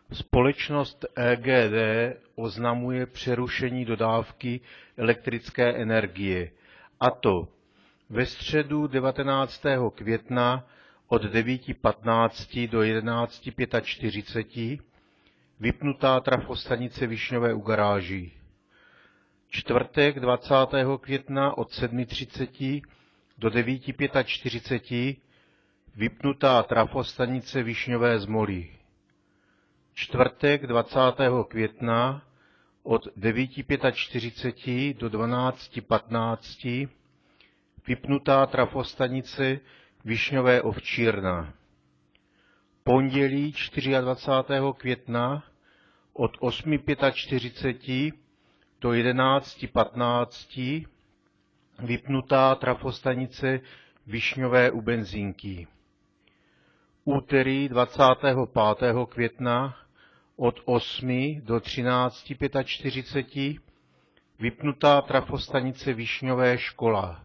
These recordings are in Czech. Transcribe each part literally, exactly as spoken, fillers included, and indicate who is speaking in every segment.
Speaker 1: Společnost E G D oznamuje přerušení dodávky elektrické energie, a to ve středu devatenáctého května od devět patnáct do jedenáct čtyřicet pět, vypnutá trafostanice Višňové u garáží. Čtvrtek dvacátého května od sedm třicet do devět čtyřicet pět, vypnutá trafostanice Višňové Zmoly. Čtvrtek dvacátého května od devět čtyřicet pět do dvanáct patnáct, vypnutá trafostanice Višňové Ovčírna. Pondělí dvacátého čtvrtého května od osm čtyřicet pět do jedenáct patnáct, vypnutá trafostanice Višňové u Benzínky. Úterý dvacátého pátého května od osmi do třinácti čtyřicet pět, vypnutá trafostanice Višňové Škola.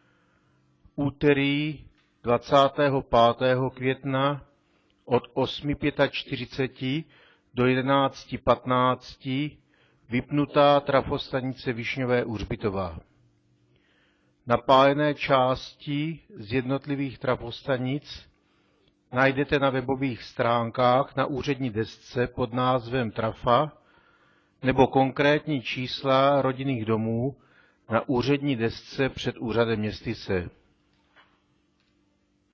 Speaker 1: Úterý dvacátého pátého května od osmi čtyřicet pět do jedenácti patnáct, vypnutá trafostanice Višňové u Hřbitova. Napájené části z jednotlivých trafostanic najdete na webových stránkách na úřední desce pod názvem Trafa nebo konkrétní čísla rodinných domů na úřední desce před úřadem Městyse.